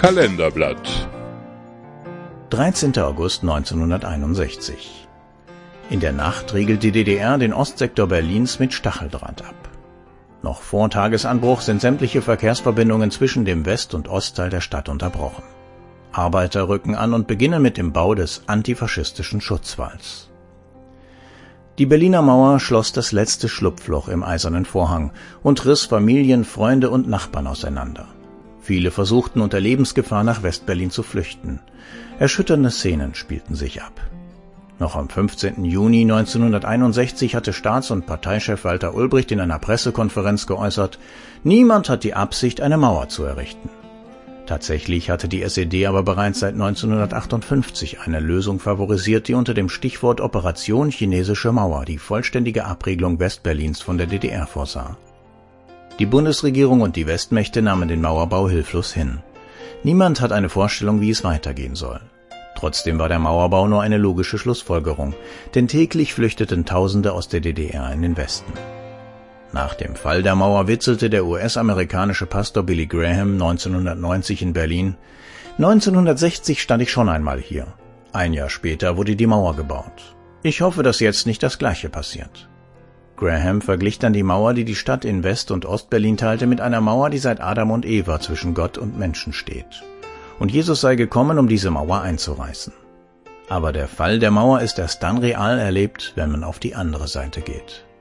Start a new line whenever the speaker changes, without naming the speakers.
Kalenderblatt.
13. August 1961. In der Nacht riegelt die DDR den Ostsektor Berlins mit Stacheldraht ab. Noch vor Tagesanbruch sind sämtliche Verkehrsverbindungen zwischen dem West- und Ostteil der Stadt unterbrochen. Arbeiter rücken an und beginnen mit dem Bau des antifaschistischen Schutzwalls. Die Berliner Mauer schloss das letzte Schlupfloch im Eisernen Vorhang und riss Familien, Freunde und Nachbarn auseinander. Viele versuchten unter Lebensgefahr nach Westberlin zu flüchten. Erschütternde Szenen spielten sich ab. Noch am 15. Juni 1961 hatte Staats- und Parteichef Walter Ulbricht in einer Pressekonferenz geäußert, niemand hat die Absicht, eine Mauer zu errichten. Tatsächlich hatte die SED aber bereits seit 1958 eine Lösung favorisiert, die unter dem Stichwort Operation Chinesische Mauer die vollständige Abriegelung Westberlins von der DDR vorsah. Die Bundesregierung und die Westmächte nahmen den Mauerbau hilflos hin. Niemand hat eine Vorstellung, wie es weitergehen soll. Trotzdem war der Mauerbau nur eine logische Schlussfolgerung, denn täglich flüchteten Tausende aus der DDR in den Westen. Nach dem Fall der Mauer witzelte der US-amerikanische Pastor Billy Graham 1990 in Berlin: 1960 stand ich schon einmal hier. Ein Jahr später wurde die Mauer gebaut. Ich hoffe, dass jetzt nicht das Gleiche passiert. Graham verglich dann die Mauer, die die Stadt in West- und Ostberlin teilte, mit einer Mauer, die seit Adam und Eva zwischen Gott und Menschen steht. Und Jesus sei gekommen, um diese Mauer einzureißen. Aber der Fall der Mauer ist erst dann real erlebt, wenn man auf die andere Seite geht.